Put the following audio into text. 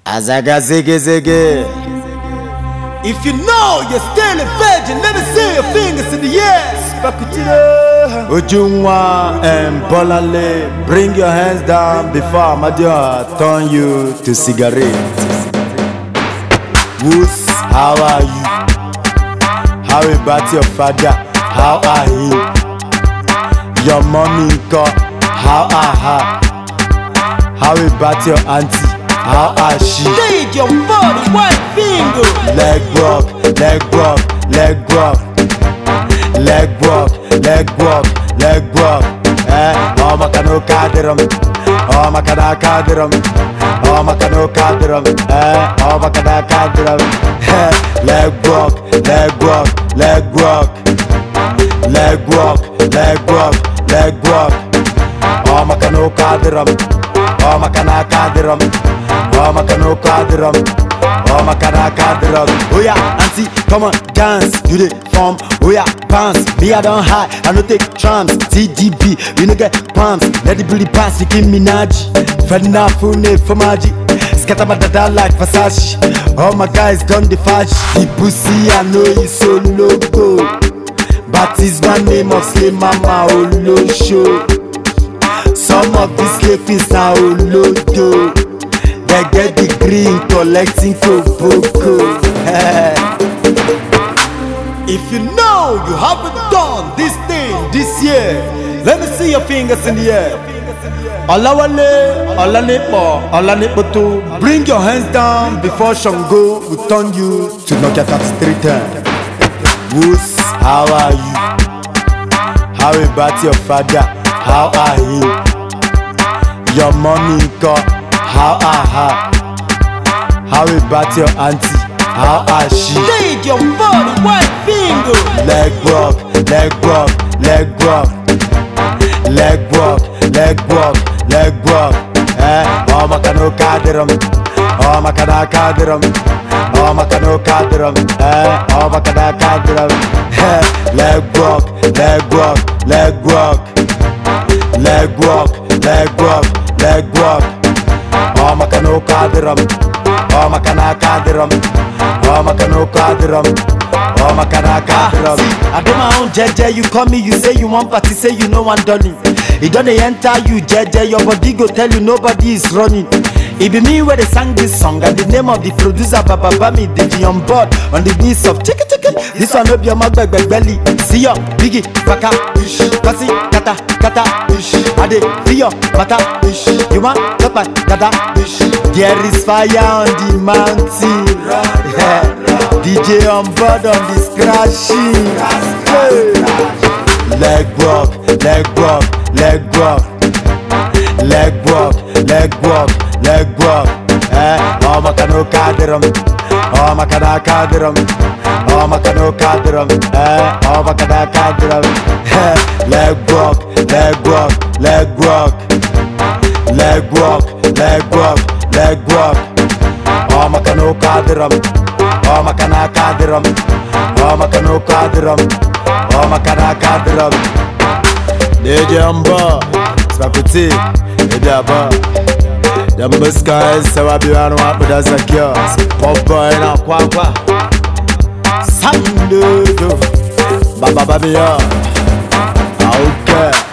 Azaga ziggy ziggy. If you know you're still a virgin, let me see your fingers in the air. Spakutira. Ujungwa and Bolale, bring your hands down before Amadio turn you to cigarette. Who's, how are you? How about your father? How are he? Your mommy, how are her? How about your auntie? How are she? Lead your body, one finger. Leg walk, leg walk, leg walk. Leg walk, leg walk, leg walk. Oh my cano cadrum. Oh my cana cadrum. Oh my cano cadrum. Oh my cana cadrum. Leg walk, leg walk, leg walk. Leg walk, leg walk, leg walk. Oh my cano cadrum. Oh my cana cadrum. Oh my cano cadrum. Oh my cana cadrum. Oh yeah, auntie, come on, dance. You the form. Oh yeah, bounce. Me I don't hide. I no take trams. TDB, we no get palms. Let the booty pass. Nicki Minaj. Fedna fune fomaji. Scatter my dada like Versace. All my guys done the fash. The pussy I know you so loco. But is my name of Slay Mama Olo Show. Some of these ladies are Olodo. They get degree in collecting Koboko. If you know you haven't done this thing this year, let me see your fingers in the air. Olawale, Olanipo, bring your hands down before Shango will turn you to Nokia 3310. Who's, how are you? How about your father? How are he? Your mommy, how are her? How about your auntie? How are she? Lead your body, one finger. Leg walk, leg walk, leg walk. Leg walk, leg walk, leg walk. Oh my cano cadrum. Oh my cana cadrum. Oh my cano cadrum. Oh my cana cadrum. Leg walk, leg walk, leg walk. Leg walk, leg walk, leg walk. Oh my cano cadrum. Oh my cana cadrum. Oh my cano cadrum. Oh my cana cadrum. I do my own jeje, you call me, you say you want party, say you know one done it. It don't enter you jeje, your body go tell you nobody is running. It be me where they sang this song, and the name of the producer Baba Bami DJ on board on the beats of chicka chicka. This one up your mouth belly. See ya, biggie, baka, kasi, kata, kata, ade, feel mata, you want cut my dada. There is fire on the mountain, DJ on board on the scratching. Leg walk, leg walk, leg walk. Leg walk, leg walk, leg walk. Oh my cano cadrum. Oh my cana cadrum. Oh my cano cadrum. Oh my cana cadrum. Leg walk, leg walk, leg walk. Leg walk, leg walk, leg walk. Oh my cano cadrum. Oh my cana cadrum. Oh my cano cadrum. Oh my cana cadrum. DJ Amber, Spakuti, Edaba. The Muskas, Sawabiano, Abudas, a cure. Pop boy, and a quapa. Sandu, Baba Babia. Okay.